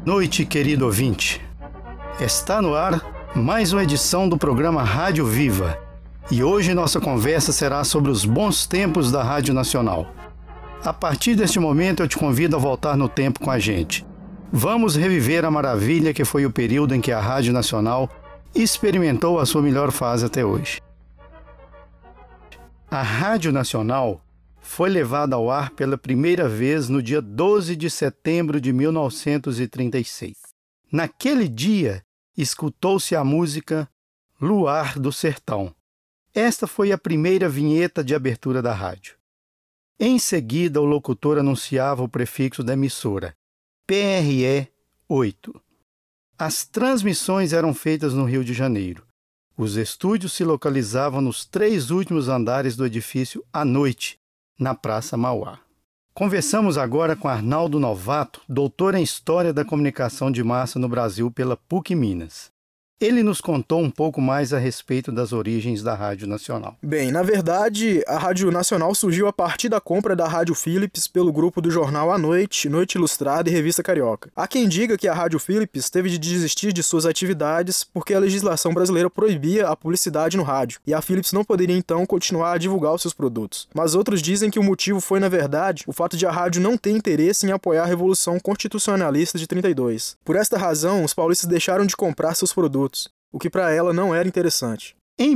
Noite, querido ouvinte. Está no ar mais uma edição do programa Rádio Viva. E hoje nossa conversa será sobre os bons tempos da Rádio Nacional. A partir deste momento eu te convido a voltar no tempo com a gente. Vamos reviver a maravilha que foi o período em que a Rádio Nacional experimentou a sua melhor fase até hoje. A Rádio Nacional foi levada ao ar pela primeira vez no dia 12 de setembro de 1936. Naquele dia, escutou-se a música Luar do Sertão. Esta foi a primeira vinheta de abertura da rádio. Em seguida, o locutor anunciava o prefixo da emissora, PRE 8. As transmissões eram feitas no Rio de Janeiro. Os estúdios se localizavam nos 3 últimos andares do edifício à noite, na Praça Mauá. Conversamos agora com Arnaldo Novato, doutor em História da Comunicação de Massa no Brasil pela PUC Minas. Ele nos contou um pouco mais a respeito das origens da Rádio Nacional. Bem, na verdade, a Rádio Nacional surgiu a partir da compra da Rádio Philips pelo grupo do jornal à Noite, Noite Ilustrada e Revista Carioca. Há quem diga que a Rádio Philips teve de desistir de suas atividades porque a legislação brasileira proibia a publicidade no rádio, e a Philips não poderia então continuar a divulgar os seus produtos. Mas outros dizem que o motivo foi, na verdade, o fato de a rádio não ter interesse em apoiar a Revolução Constitucionalista de 32. Por esta razão, os paulistas deixaram de comprar seus produtos, o que para ela não era interessante. Em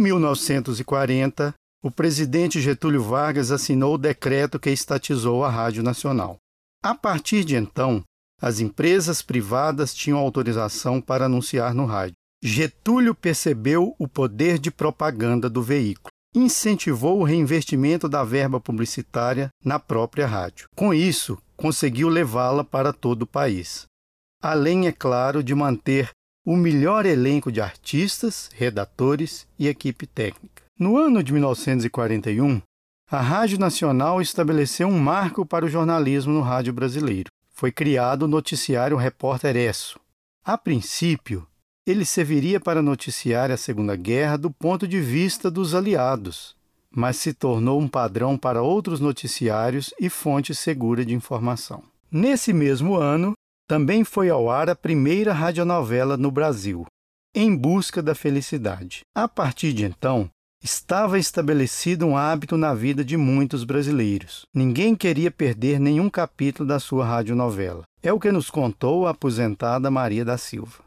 1940, o presidente Getúlio Vargas assinou o decreto que estatizou a Rádio Nacional. A partir de então, as empresas privadas tinham autorização para anunciar no rádio. Getúlio percebeu o poder de propaganda do veículo. Incentivou o reinvestimento da verba publicitária na própria rádio. Com isso, conseguiu levá-la para todo o país. Além, é claro, de manter o melhor elenco de artistas, redatores e equipe técnica. No ano de 1941, a Rádio Nacional estabeleceu um marco para o jornalismo no rádio brasileiro. Foi criado o noticiário Repórter Esso. A princípio, ele serviria para noticiar a Segunda Guerra do ponto de vista dos aliados, mas se tornou um padrão para outros noticiários e fonte segura de informação. Nesse mesmo ano, também foi ao ar a primeira radionovela no Brasil, Em Busca da Felicidade. A partir de então, estava estabelecido um hábito na vida de muitos brasileiros. Ninguém queria perder nenhum capítulo da sua radionovela. É o que nos contou a aposentada Maria da Silva.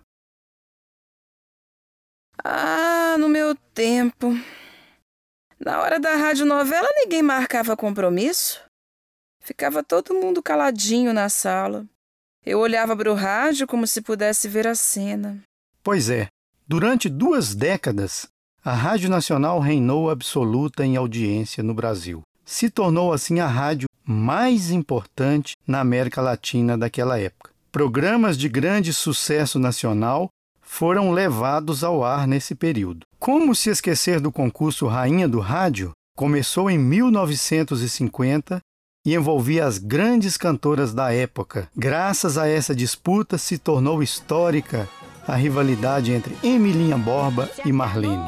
No meu tempo, na hora da radionovela ninguém marcava compromisso. Ficava todo mundo caladinho na sala. Eu olhava para o rádio como se pudesse ver a cena. Pois é, durante 2 décadas, a Rádio Nacional reinou absoluta em audiência no Brasil. Se tornou assim a rádio mais importante na América Latina daquela época. Programas de grande sucesso nacional foram levados ao ar nesse período. Como se esquecer do concurso Rainha do Rádio? Começou em 1950 e envolvia as grandes cantoras da época. Graças a essa disputa se tornou histórica a rivalidade entre Emilinha Borba e Marlene.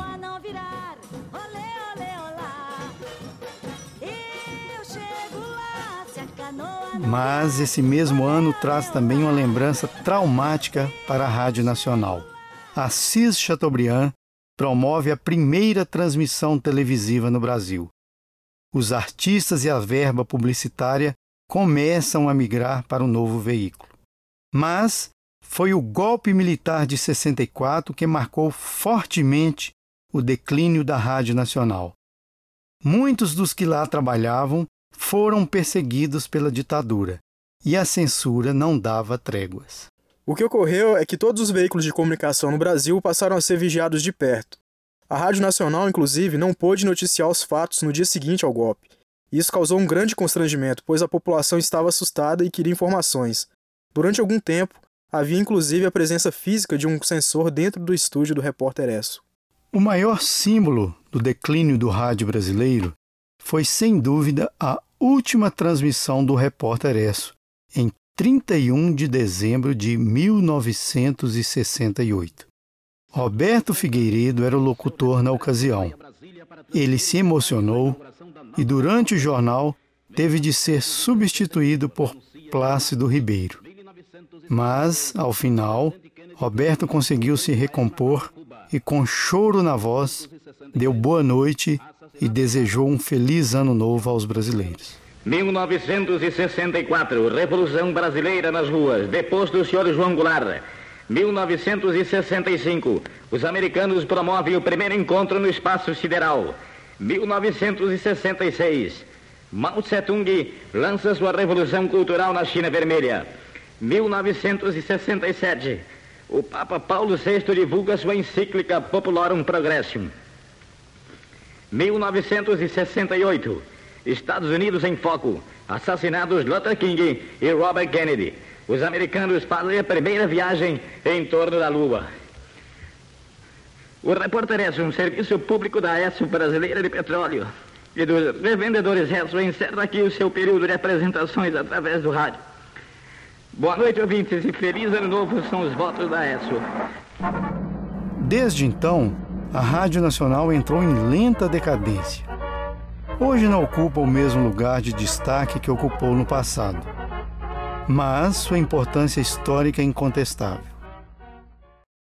Mas esse mesmo ano traz também uma lembrança traumática para a Rádio Nacional. Assis Chateaubriand promove a primeira transmissão televisiva no Brasil. Os artistas e a verba publicitária começam a migrar para o novo veículo. Mas foi o golpe militar de 64 que marcou fortemente o declínio da Rádio Nacional. Muitos dos que lá trabalhavam foram perseguidos pela ditadura e a censura não dava tréguas. O que ocorreu é que todos os veículos de comunicação no Brasil passaram a ser vigiados de perto. A Rádio Nacional, inclusive, não pôde noticiar os fatos no dia seguinte ao golpe. Isso causou um grande constrangimento, pois a população estava assustada e queria informações. Durante algum tempo, havia inclusive a presença física de um censor dentro do estúdio do Repórter Esso. O maior símbolo do declínio do rádio brasileiro foi, sem dúvida, a última transmissão do Repórter Esso, em 31 de dezembro de 1968. Roberto Figueiredo era o locutor na ocasião. Ele se emocionou e, durante o jornal, teve de ser substituído por Plácido Ribeiro. Mas, ao final, Roberto conseguiu se recompor e, com choro na voz, deu boa noite e desejou um feliz ano novo aos brasileiros. 1964, Revolução Brasileira nas ruas, deposto do senhor João Goulart. 1965, os americanos promovem o primeiro encontro no espaço sideral. 1966, Mao Tse-tung lança sua revolução cultural na China Vermelha. 1967, o Papa Paulo VI divulga sua encíclica Populorum Progressium. 1968, Estados Unidos em foco, assassinados Luther King e Robert Kennedy. Os americanos fazem a primeira viagem em torno da Lua. O Repórter Esso, um serviço público da Esso Brasileira de Petróleo e dos revendedores Esso, encerra aqui o seu período de apresentações através do rádio. Boa noite, ouvintes, e feliz ano novo são os votos da Esso. Desde então, a Rádio Nacional entrou em lenta decadência. Hoje não ocupa o mesmo lugar de destaque que ocupou no passado, mas sua importância histórica é incontestável.